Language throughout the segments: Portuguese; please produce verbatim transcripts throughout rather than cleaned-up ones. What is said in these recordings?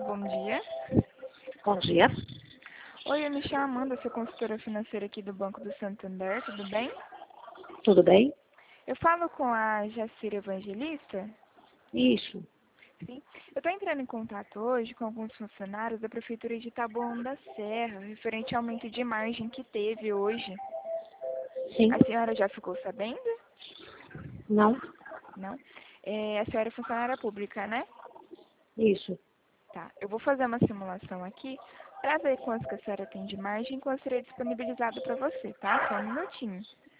bom dia. Bom dia. Oi, eu me chamo Amanda, sou consultora financeira aqui do Banco do Santander, tudo bem? Tudo bem? Eu falo com a Jacira Evangelista? Isso. Sim. Eu estou entrando em contato hoje com alguns funcionários da Prefeitura de Taboão da Serra, referente ao aumento de margem que teve hoje. Sim. A senhora já ficou sabendo? Não? Não? É, a senhora é funcionária pública, né? Isso. Tá. Eu vou fazer uma simulação aqui para ver quanto que a senhora tem de margem e quanto seria disponibilizado para você, tá? Só um minutinho.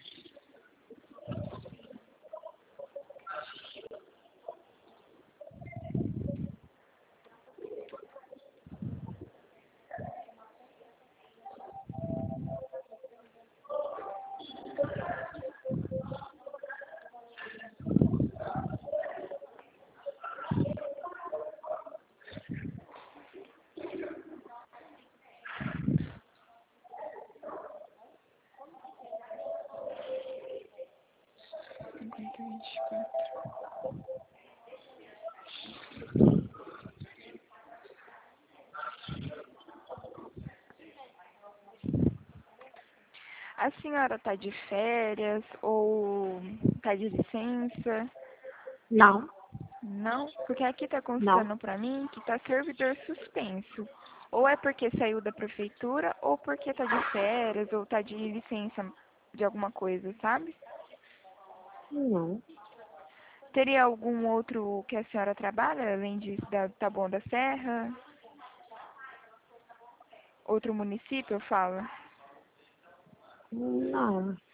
cinquenta, vinte e quatro. A senhora está de férias ou está de licença? Não? Não, porque aqui está Não. constando para mim que está servidor suspenso. Ou é porque saiu da prefeitura, ou porque está de férias, ou está de licença de alguma coisa, sabe? Não. Teria algum outro que a senhora trabalha, além de da Taboão da Serra? Outro município, eu falo? Não.